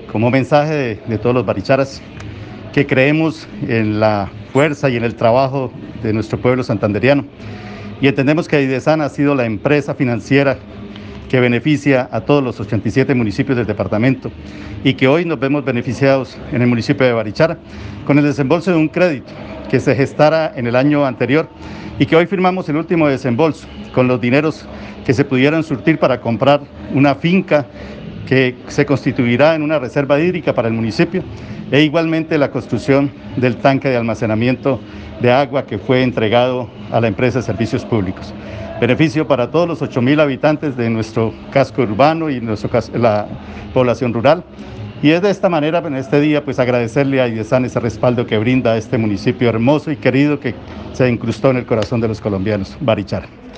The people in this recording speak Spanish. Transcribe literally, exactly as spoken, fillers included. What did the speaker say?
como mensaje de, de todos los baricharas que creemos en la fuerza y en el trabajo de nuestro pueblo santanderiano. Y entendemos que Aidesan ha sido la empresa financiera que beneficia a todos los ochenta y siete municipios del departamento y que hoy nos vemos beneficiados en el municipio de Barichara con el desembolso de un crédito que se gestara en el año anterior y que hoy firmamos el último desembolso con los dineros que se pudieran surtir para comprar una finca que se constituirá en una reserva hídrica para el municipio e igualmente la construcción del tanque de almacenamiento de agua que fue entregado a la empresa de servicios públicos. Beneficio para todos los ocho mil habitantes de nuestro casco urbano y nuestro, la población rural. Y es de esta manera, en este día, pues agradecerle a Aidesan ese respaldo que brinda a este municipio hermoso y querido que se incrustó en el corazón de los colombianos, Barichara.